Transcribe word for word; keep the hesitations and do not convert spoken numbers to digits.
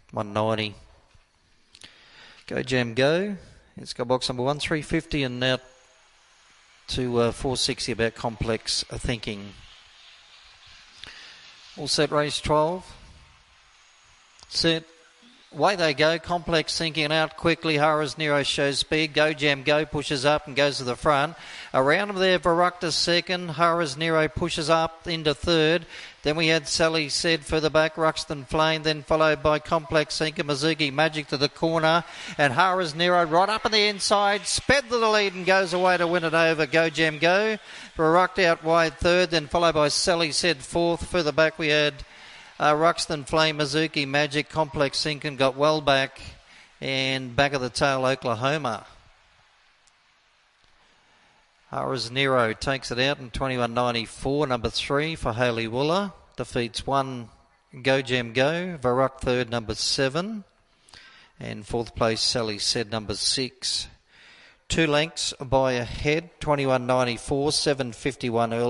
one ninety. Go Jam Go. It's got box number one, three fifty, and now to uh, four sixty about Complex Thinking. All set, race twelve. Set. Away they go. Complex Thinking out quickly. Hara's Nero shows speed. Go Jam Go pushes up and goes to the front. Around them there, Varukta second. Hara's Nero pushes up into third. Then we had Sally Said further back. Ruxton Flame, then followed by Complex Thinking. Mizuki Magic to the corner. And Hara's Nero right up on the inside. Sped to the lead and goes away to win it over. Go Jam Go. Varukta out wide third. Then followed by Sally Said fourth. Further back we had Uh, Ruxton Flame, Mizuki Magic, Complex Thinking got well back, and back of the tail Oklahoma. Hara's Nero takes it out in twenty-one ninety-four, number three for Hayley Wooler. Defeats one Go Jam Go, Varuk third, number seven, and fourth place Sally Said, number six. Two lengths by a head, twenty-one ninety-four, seven fifty-one early.